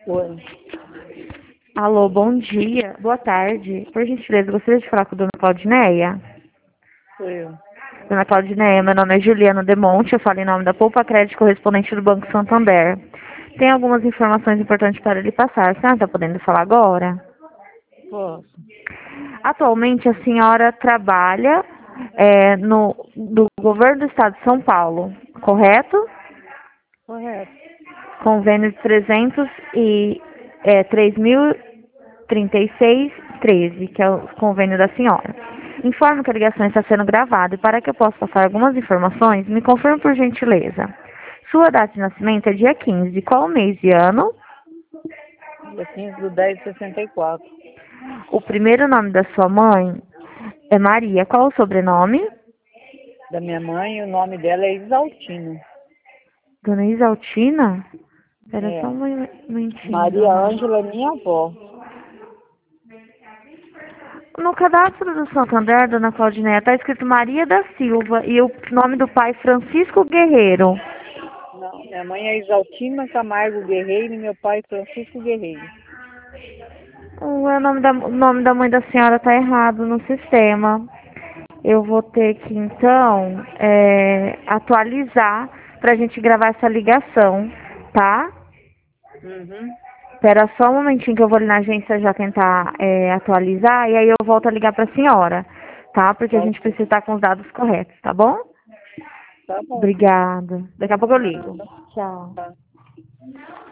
Oi, Alô, bom dia, boa tarde. Por gentileza, gostaria de falar com a dona Claudineia? sou eu. Dona Claudineia, meu nome é Juliana Demonte, eu falo em nome da Poupa Crédito correspondente do Banco Santander. Tem algumas informações importantes para lhe passar. A senhora está podendo falar agora? Posso? Atualmente, a senhora trabalha do governo do estado de São Paulo, correto? Correto. Convênio 3.036,13, que é o convênio da senhora. Informo que a ligação está sendo gravada e para que eu possa passar algumas informações, me confirme por gentileza. Sua data de nascimento é dia 15. Qual mês e ano? Dia 15/10/64. O primeiro nome da sua mãe é Maria. Qual o sobrenome? Da minha mãe, o nome dela é Isaltina. Dona Isaltina? Espera só É. um momentinho, Maria dona. Ângela é minha avó. No cadastro do Santander, dona Claudineia, está escrito Maria da Silva e o nome do pai Francisco Guerreiro. Não, minha mãe é Isaltina Camargo Guerreiro e meu pai Francisco Guerreiro. O nome da mãe da senhora está errado no sistema. Eu vou ter que, então, atualizar para a gente gravar essa ligação, tá? Uhum. Espera só um momentinho que eu vou ali na agência já tentar atualizar e aí eu volto a ligar para a senhora, tá? Porque a Tá, gente precisa estar com os dados corretos, tá bom? tá bom. Obrigada. Daqui a pouco eu ligo. Nada. Tchau. Tá.